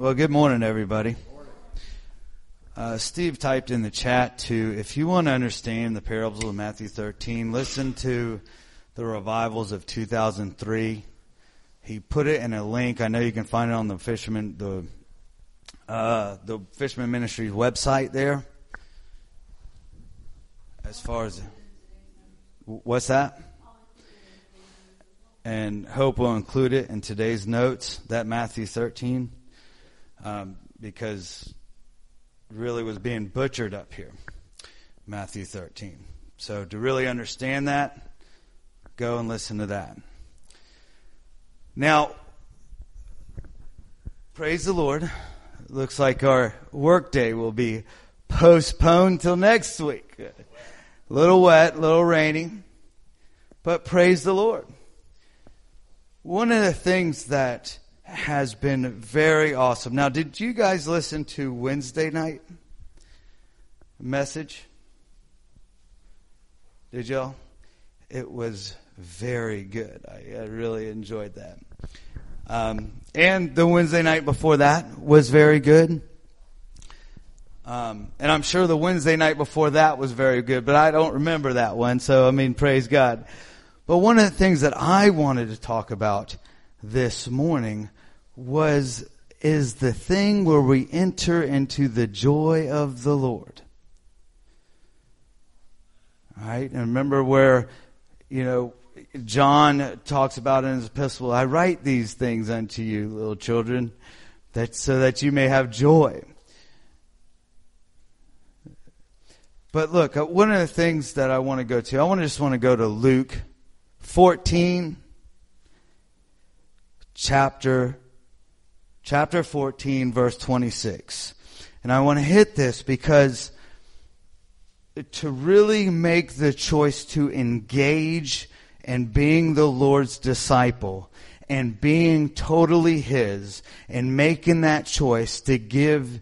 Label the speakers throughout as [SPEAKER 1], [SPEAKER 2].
[SPEAKER 1] Well, good morning, everybody. Steve typed in the chat too, if you want to understand the parables of Matthew 13, listen to the revivals of 2003. He put it in a link. I know you can find it on the Fisherman Ministries website there. As far as, what's that? And Hope will include it in today's notes, that Matthew 13, because it really was being butchered up here, Matthew 13. So to really understand that, go and listen to that. Now, praise the Lord. It looks like our work day will be postponed till next week. A little wet, a little rainy, but praise the Lord. One of the things that has been very awesome. Now, did you guys listen to Wednesday night message? Did y'all? It was very good. I really enjoyed that. And the Wednesday night before that was very good. And I'm sure the Wednesday night before that was very good, but I don't remember that one. So, praise God. But one of the things that I wanted to talk about this morning is the thing where we enter into the joy of the Lord. All right? And remember where, John talks about in his epistle, I write these things unto you, little children, so that you may have joy. But look, one of the things that I want to go to, I just want to go to Luke 14, chapter 14, verse 26. And I want to hit this because to really make the choice to engage in being the Lord's disciple and being totally His and making that choice to give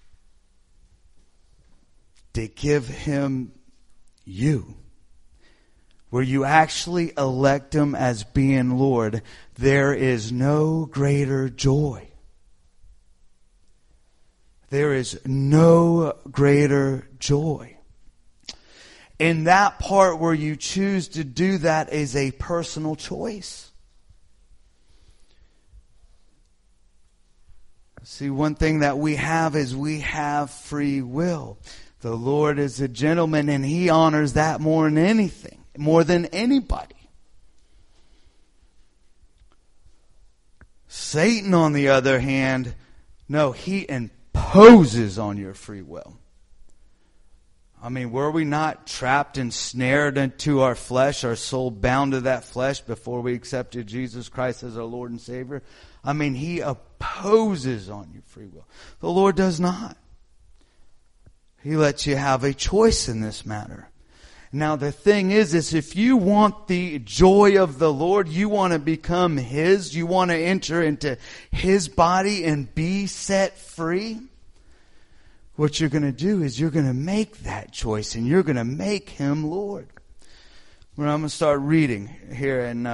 [SPEAKER 1] Him you, where you actually elect Him as being Lord, there is no greater joy. There is no greater joy. And that part where you choose to do that is a personal choice. See, one thing that we have is we have free will. The Lord is a gentleman, and He honors that more than anything, more than anybody. Satan, on the other hand, no, he imposes on your free will. Were we not trapped and snared into our flesh, our soul bound to that flesh before we accepted Jesus Christ as our Lord and Savior? He opposes on your free will. The Lord does not. He lets you have a choice in this matter. Now the thing is if you want the joy of the Lord, you want to become His, you want to enter into His body and be set free, what you're going to do is you're going to make that choice and you're going to make Him Lord. Well, I'm going to start reading here in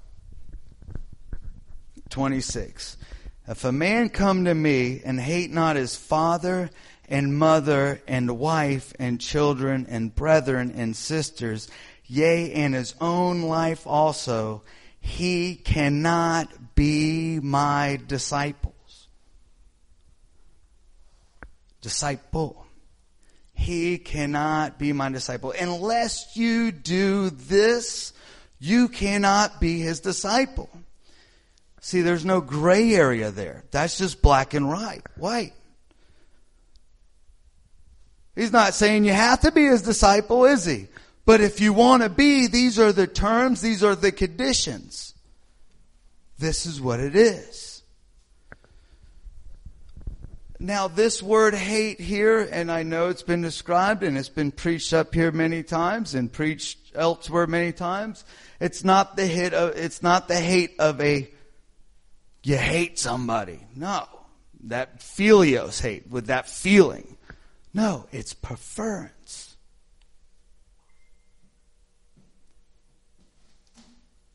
[SPEAKER 1] 26. If a man come to me and hate not his father and mother and wife and children and brethren and sisters, yea, and his own life also, he cannot be my disciple. He cannot be my disciple. Unless you do this, you cannot be His disciple. See, there's no gray area there. That's just black and white. He's not saying you have to be His disciple, is He? But if you want to be, these are the terms, these are the conditions. This is what it is. Now, this word hate here, and I know it's been described and it's been preached up here many times and preached elsewhere many times. It's not the hate of you hate somebody. No. That philios hate, with that feeling. No, it's preference.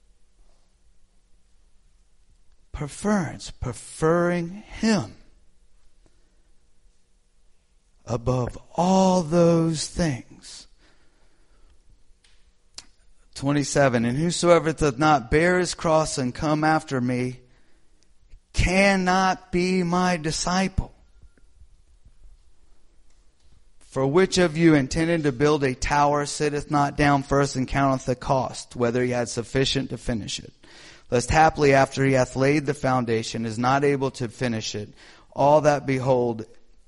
[SPEAKER 1] Preferring Him. above all those things. 27, and whosoever doth not bear his cross and come after me cannot be my disciple. For which of you intending to build a tower sitteth not down first and counteth the cost, whether he had sufficient to finish it? Lest haply after he hath laid the foundation is not able to finish it, all that behold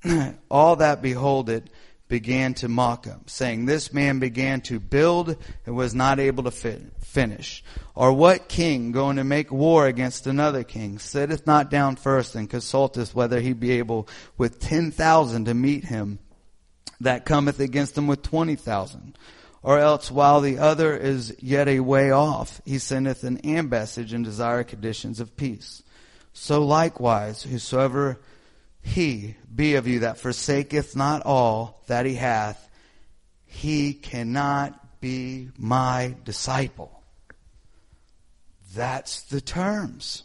[SPEAKER 1] it began to mock him, saying, This man began to build and was not able to finish. Or what king going to make war against another king sitteth not down first and consulteth whether he be able with 10,000 to meet him that cometh against him with 20,000? Or else, while the other is yet a way off, he sendeth an ambassage and desireth conditions of peace. So likewise, whosoever he be of you that forsaketh not all that he hath, he cannot be my disciple. That's the terms.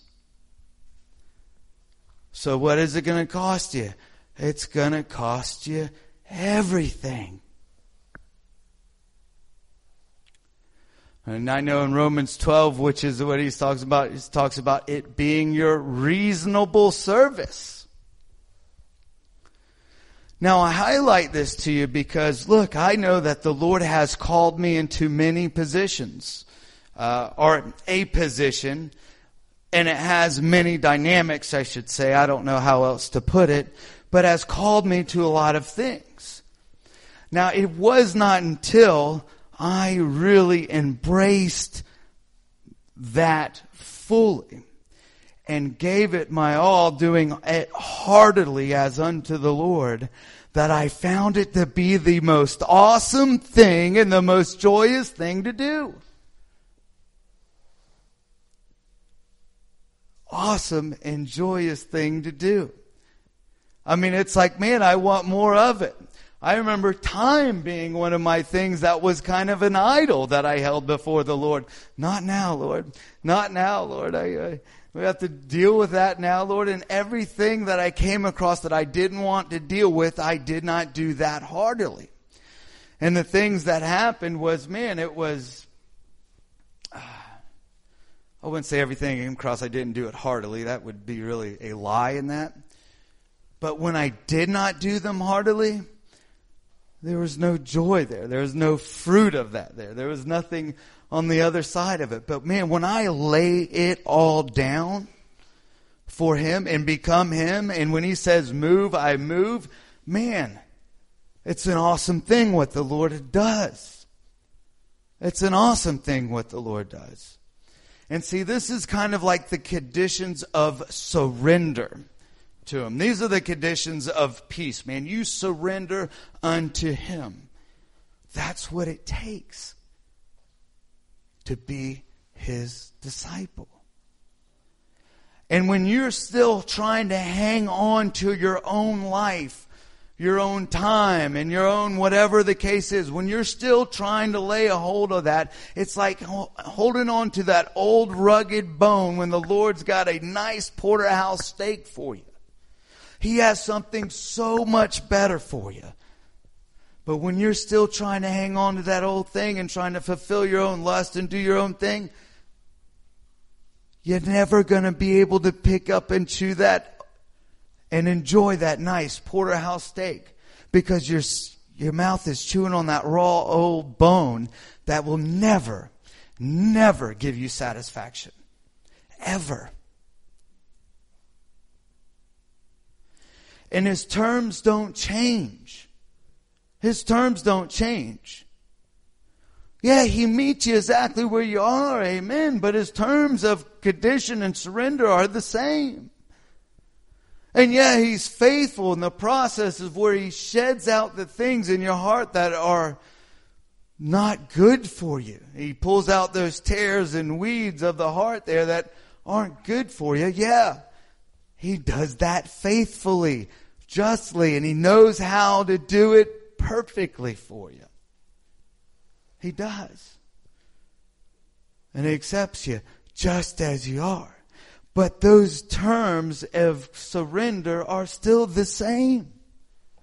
[SPEAKER 1] So what is it going to cost you? It's going to cost you everything. And I know in Romans 12, which is what he talks about it being your reasonable service. Now I highlight this to you because, look, I know that the Lord has called me into many positions, or a position, and it has many dynamics, I should say. I don't know how else to put it, but has called me to a lot of things. Now it was not until I really embraced that fully and gave it my all, doing it heartily as unto the Lord, that I found it to be the most awesome thing and the most joyous thing to do. Awesome and joyous thing to do. I mean, it's like, man, I want more of it. I remember time being one of my things that was kind of an idol that I held before the Lord. Not now, Lord. Not now, Lord. We have to deal with that now, Lord. And everything that I came across that I didn't want to deal with, I did not do that heartily. And the things that happened was, man, it was, I wouldn't say everything I came across I didn't do it heartily. That would be really a lie in that. But when I did not do them heartily, there was no joy there. There was no fruit of that there. There was nothing on the other side of it. But man, when I lay it all down for Him and become Him, and when He says move, I move, man, it's an awesome thing what the Lord does. It's an awesome thing what the Lord does. And see, this is kind of like the conditions of surrender to Him. These are the conditions of peace, man. You surrender unto Him. That's what it takes to be His disciple. And when you're still trying to hang on to your own life, your own time, and your own whatever the case is, when you're still trying to lay a hold of that, it's like holding on to that old rugged bone when the Lord's got a nice porterhouse steak for you. He has something so much better for you. But when you're still trying to hang on to that old thing and trying to fulfill your own lust and do your own thing, you're never going to be able to pick up and chew that and enjoy that nice porterhouse steak, because your mouth is chewing on that raw old bone that will never give you satisfaction. Ever. And His terms don't change. His terms don't change. Yeah, He meets you exactly where you are, amen. But His terms of condition and surrender are the same. And yeah, He's faithful in the process of where He sheds out the things in your heart that are not good for you. He pulls out those tares and weeds of the heart there that aren't good for you. Yeah, He does that faithfully, justly, and He knows how to do it perfectly for you. He does. And He accepts you just as you are. But those terms of surrender are still the same.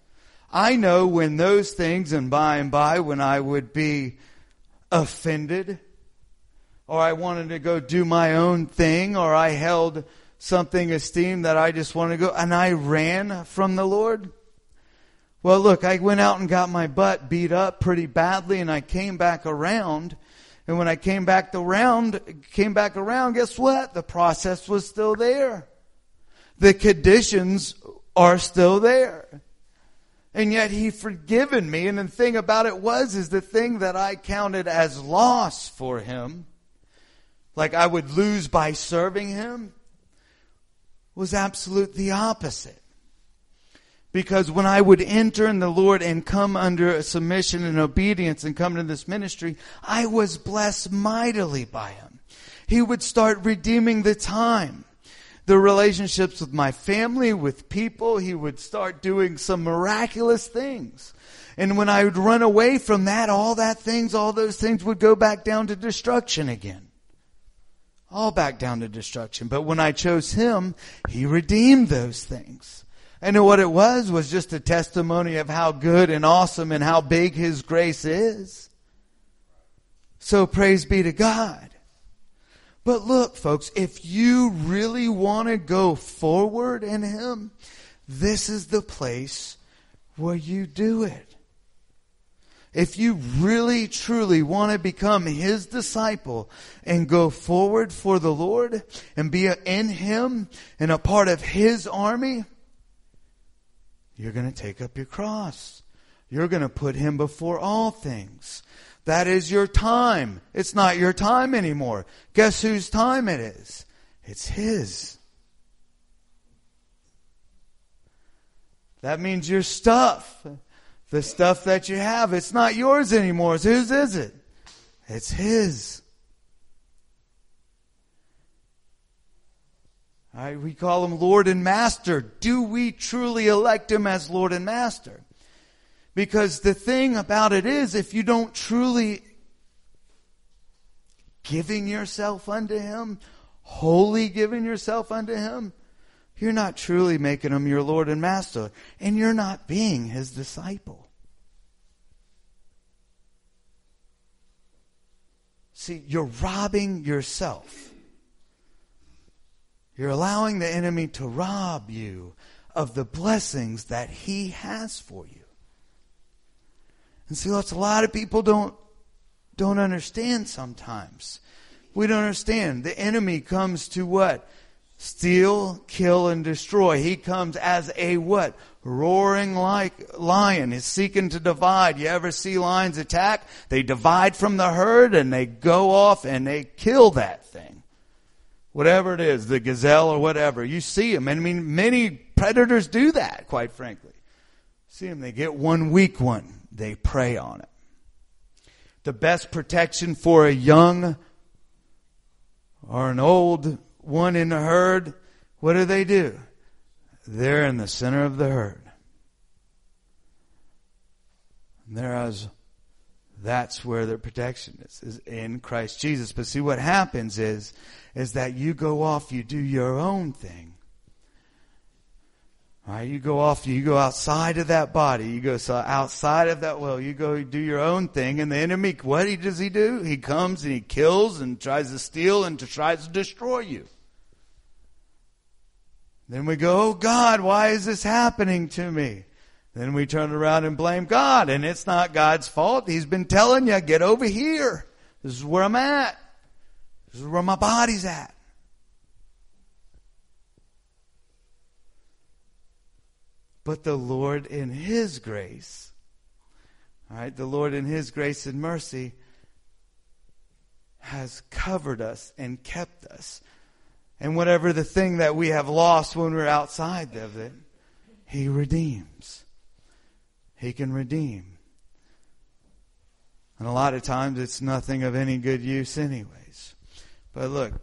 [SPEAKER 1] I know when those things, and by when I would be offended, or I wanted to go do my own thing, or I held something esteemed that I just wanted to go, and I ran from the Lord. Well, look, I went out and got my butt beat up pretty badly, and I came back around. And when I came back around, guess what? The process was still there. The conditions are still there. And yet He forgiven me. And the thing about it is the thing that I counted as loss for Him, like I would lose by serving Him, was absolute the opposite. Because when I would enter in the Lord and come under submission and obedience and come into this ministry, I was blessed mightily by Him. He would start redeeming the time, the relationships with my family, with people. He would start doing some miraculous things. And when I would run away from that, all those things would go back down to destruction again. All back down to destruction. But when I chose Him, He redeemed those things. And what it was just a testimony of how good and awesome and how big His grace is. So praise be to God. But look, folks, if you really want to go forward in Him, this is the place where you do it. If you really, truly want to become His disciple and go forward for the Lord and be in Him and a part of His army, you're going to take up your cross. You're going to put Him before all things. That is your time. It's not your time anymore. Guess whose time it is? It's His. That means your stuff. The stuff that you have, it's not yours anymore. It's whose is it? It's His. All right, we call Him Lord and Master. Do we truly elect Him as Lord and Master? Because the thing about it is, if you don't truly giving yourself unto Him, wholly giving yourself unto Him, you're not truly making Him your Lord and Master. And you're not being His disciple. See, you're robbing yourself. You're allowing the enemy to rob you of the blessings that He has for you. And see, a lot of people don't understand sometimes. We don't understand. The enemy comes to what? Steal, kill, and destroy. He comes as a what? Roaring like lion. He's seeking to divide. You ever see lions attack? They divide from the herd and they go off and they kill that thing. Whatever it is, the gazelle or whatever. You see them. I mean, many predators do that, quite frankly. See them, they get one weak one. They prey on it. The best protection for a young or an old one in the herd, what do? They're in the center of the herd. And that's where their protection is in Christ Jesus. But see, what happens is that you go off, you do your own thing. All right, you go outside of that body. You go outside of that will. You go do your own thing. And the enemy, what does he do? He comes and he kills and tries to steal and tries to destroy you. Then we go, oh God, why is this happening to me? Then we turn around and blame God. And it's not God's fault. He's been telling you, get over here. This is where I'm at. This is where my body's at. But the Lord in His grace, all right, the Lord in His grace and mercy has covered us and kept us. And whatever the thing that we have lost when we're outside of it, He redeems. He can redeem. And a lot of times it's nothing of any good use anyways. But look,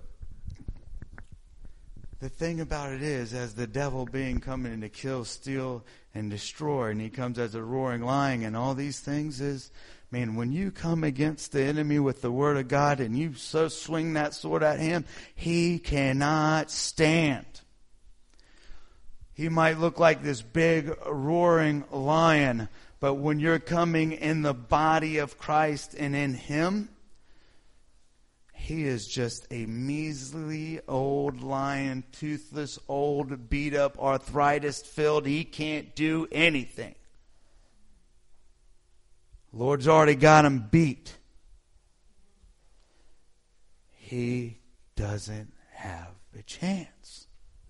[SPEAKER 1] the thing about it is, as the devil being coming in to kill, steal, and destroy, and he comes as a roaring lion and all these things is, man, when you come against the enemy with the Word of God and you so swing that sword at him, he cannot stand. He might look like this big roaring lion, but when you're coming in the body of Christ and in Him, He is just a measly old lion, toothless, old, beat up, arthritis filled. He can't do anything. Lord's already got him beat. He doesn't have a chance.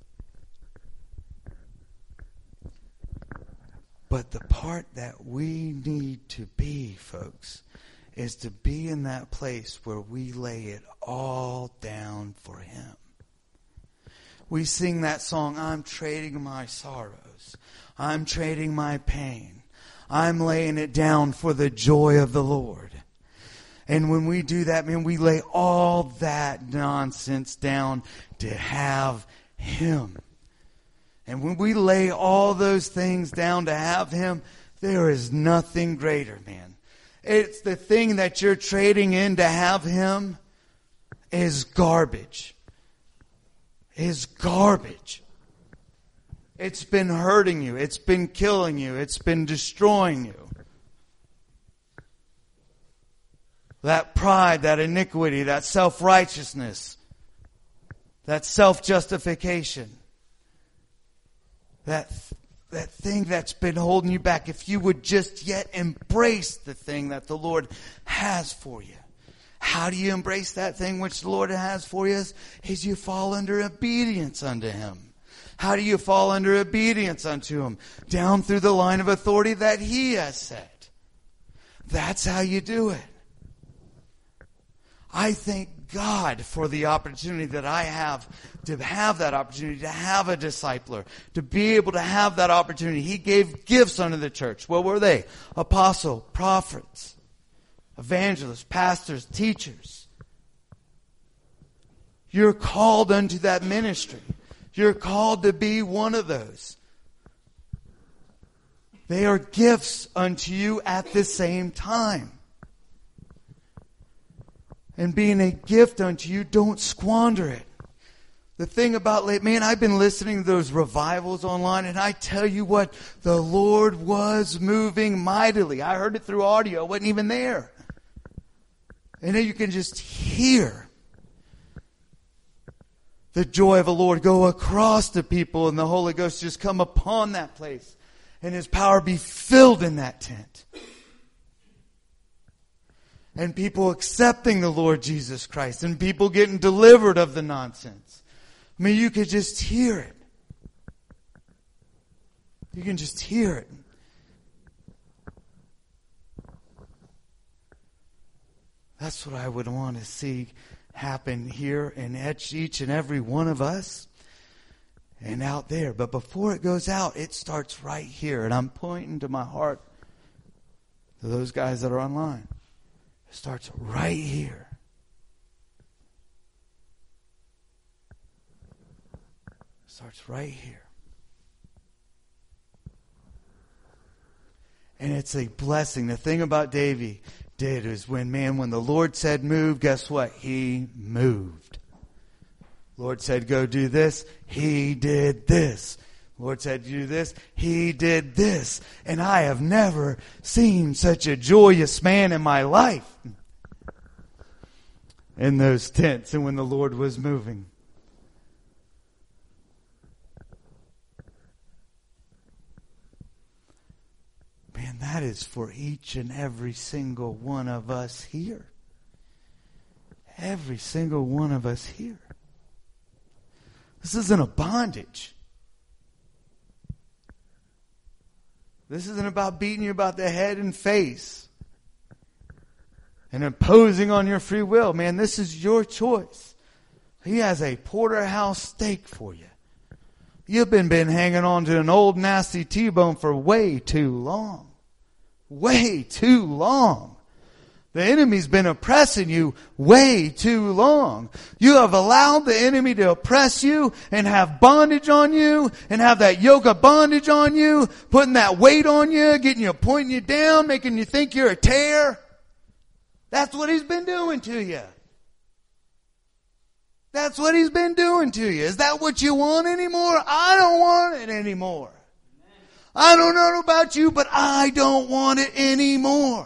[SPEAKER 1] But the part that we need to be, folks, is to be in that place where we lay it all down for Him. We sing that song, I'm trading my sorrows. I'm trading my pain. I'm laying it down for the joy of the Lord. And when we do that, man, we lay all that nonsense down to have Him. And when we lay all those things down to have Him, there is nothing greater, man. It's the thing that you're trading in to have Him is garbage. Is garbage. It's been hurting you. It's been killing you. It's been destroying you. That pride, that iniquity, that self-righteousness, that self-justification, that thing that's been holding you back, if you would just yet embrace the thing that the Lord has for you. How do you embrace that thing which the Lord has for you? Is you fall under obedience unto Him. How do you fall under obedience unto Him? Down through the line of authority that He has set. That's how you do it. I thank God for the opportunity that I have to have that opportunity, to have a discipler, to be able to have that opportunity. He gave gifts unto the church. What were they? Apostle, prophets, evangelists, pastors, teachers. You're called unto that ministry. You're called to be one of those. They are gifts unto you at the same time. And being a gift unto you, don't squander it. The thing about man, I've been listening to those revivals online, and I tell you what, the Lord was moving mightily. I heard it through audio. I wasn't even there. And then you can just hear the joy of the Lord go across the people, and the Holy Ghost just come upon that place, and His power be filled in that tent. And people accepting the Lord Jesus Christ, and people getting delivered of the nonsense. I mean, you could just hear it. You can just hear it. That's what I would want to see happen here in each and every one of us and out there. But before it goes out, it starts right here. And I'm pointing to my heart to those guys that are online. It starts right here. It starts right here. And it's a blessing. The thing about David did is when the Lord said move, guess what? He moved. Lord said go do this. He did this. Lord said do this. He did this. And I have never seen such a joyous man in my life. In those tents and when the Lord was moving. Man, that is for each and every single one of us here. Every single one of us here. This isn't a bondage. This isn't about beating you about the head and face and imposing on your free will. Man, this is your choice. He has a porterhouse steak for you. You've been hanging on to an old nasty T-bone for way too long. Way too long. The enemy's been oppressing you way too long. You have allowed the enemy to oppress you and have bondage on you and have that yoke of bondage on you, putting that weight on you, pointing you down, making you think you're a tear. That's what he's been doing to you. That's what He's been doing to you. Is that what you want anymore? I don't want it anymore. I don't know about you, but I don't want it anymore.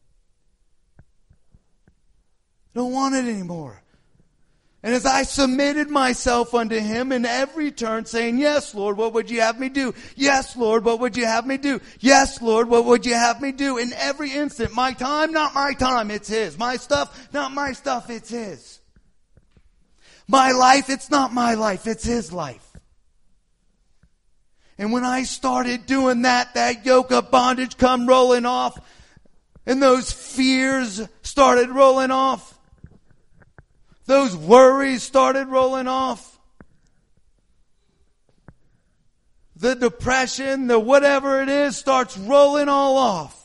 [SPEAKER 1] Don't want it anymore. And as I submitted myself unto Him in every turn, saying, yes, Lord, what would you have me do? Yes, Lord, what would you have me do? Yes, Lord, what would you have me do? In every instant, my time, not my time, it's His. My stuff, not my stuff, it's His. My life, it's not my life, it's His life. And when I started doing that, that yoke of bondage come rolling off, and those fears started rolling off. Those worries started rolling off. The depression, the whatever it is, starts rolling all off.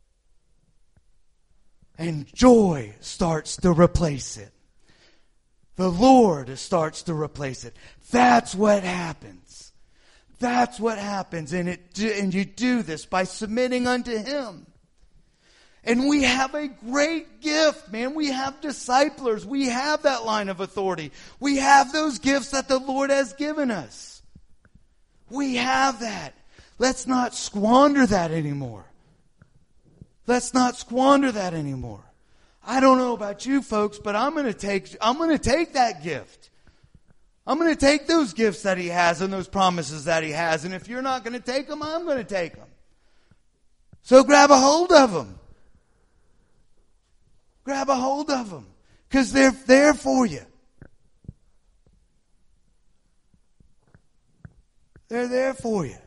[SPEAKER 1] And joy starts to replace it. The Lord starts to replace it. That's what happens. That's what happens. And you do this by submitting unto Him. And we have a great gift, man. We have disciplers. We have that line of authority. We have those gifts that the Lord has given us. We have that. Let's not squander that anymore. Let's not squander that anymore. I don't know about you folks, but I'm going to take that gift. I'm going to take those gifts that He has and those promises that He has. And if you're not going to take them, I'm going to take them. So grab a hold of them. Grab a hold of them. Because they're there for you. They're there for you.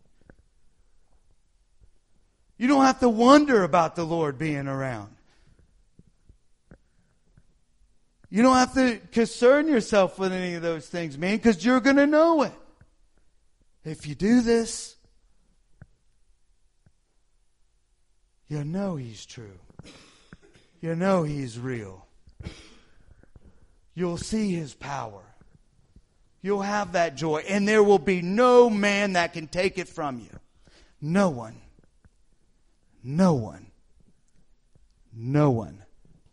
[SPEAKER 1] You don't have to wonder about the Lord being around. You don't have to concern yourself with any of those things, man, because you're going to know it. If you do this, you'll know He's true. You'll know He's real. You'll see His power. You'll have that joy. And there will be no man that can take it from you. No one. No one. No one.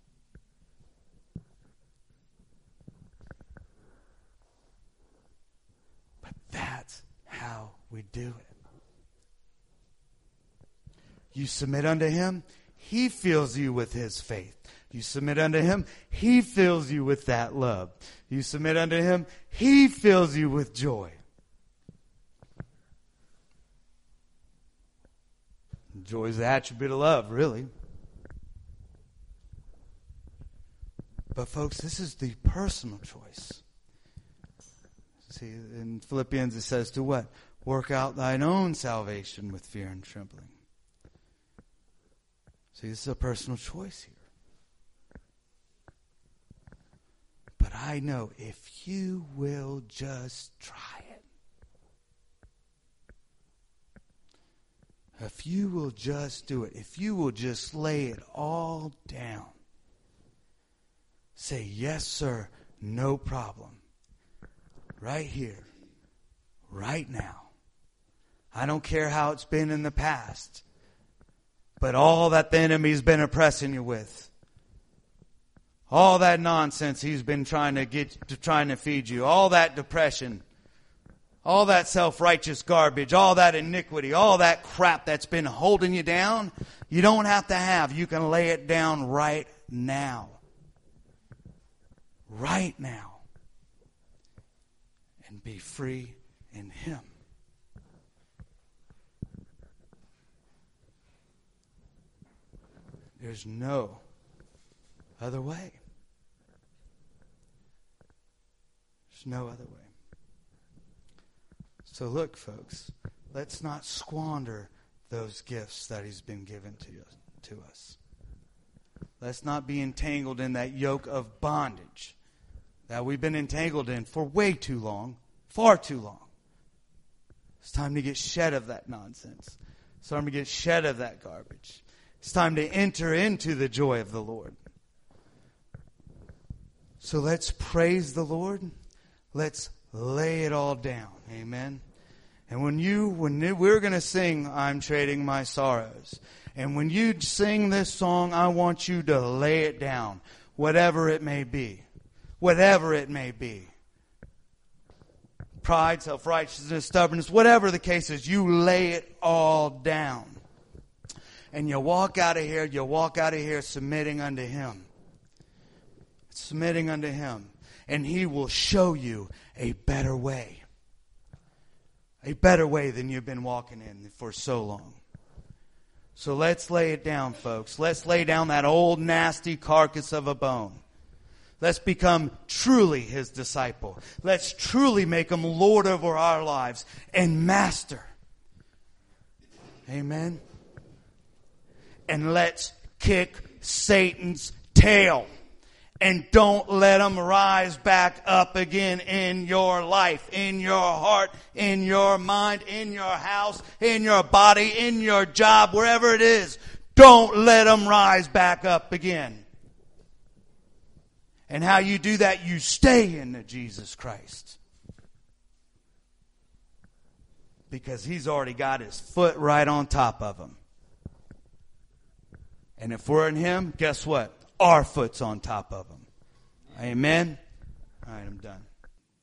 [SPEAKER 1] But that's how we do it. You submit unto Him, He fills you with His faith. You submit unto Him, He fills you with that love. You submit unto Him, He fills you with joy. Joy is the attribute of love, really. But folks, this is the personal choice. See, in Philippians it says to what? Work out thine own salvation with fear and trembling. See, this is a personal choice here. But I know if you will just try it, if you will just do it, if you will just lay it all down, say, yes, sir, no problem, right here, right now. I don't care how it's been in the past. But all that the enemy's been oppressing you with, all that nonsense he's been trying to feed you, all that depression, all that self-righteous garbage, all that iniquity, all that crap that's been holding you down, you don't have to have. You can lay it down right now. Right now. And be free in Him. There's no other way. There's no other way. So look, folks, let's not squander those gifts that He's been given to us. Let's not be entangled in that yoke of bondage that we've been entangled in for way too long, far too long. It's time to get shed of that nonsense. It's time to get shed of that garbage. It's time to enter into the joy of the Lord. So let's praise the Lord. Let's lay it all down. Amen. And when we're going to sing, I'm Trading My Sorrows. And when you sing this song, I want you to lay it down, whatever it may be. whatever it may be. Pride, self-righteousness, stubbornness, whatever the case is, you lay it all down. And you walk out of here submitting unto Him. Submitting unto Him. And He will show you a better way. A better way than you've been walking in for so long. So let's lay it down, folks. Let's lay down that old nasty carcass of a bone. Let's become truly His disciple. Let's truly make Him Lord over our lives and Master. Amen. And let's kick Satan's tail. And don't let him rise back up again in your life, in your heart, in your mind, in your house, in your body, in your job, wherever it is. Don't let him rise back up again. And how you do that, you stay in Jesus Christ. Because He's already got His foot right on top of him. And if we're in Him, guess what? Our foot's on top of Him. Amen? All right, I'm done.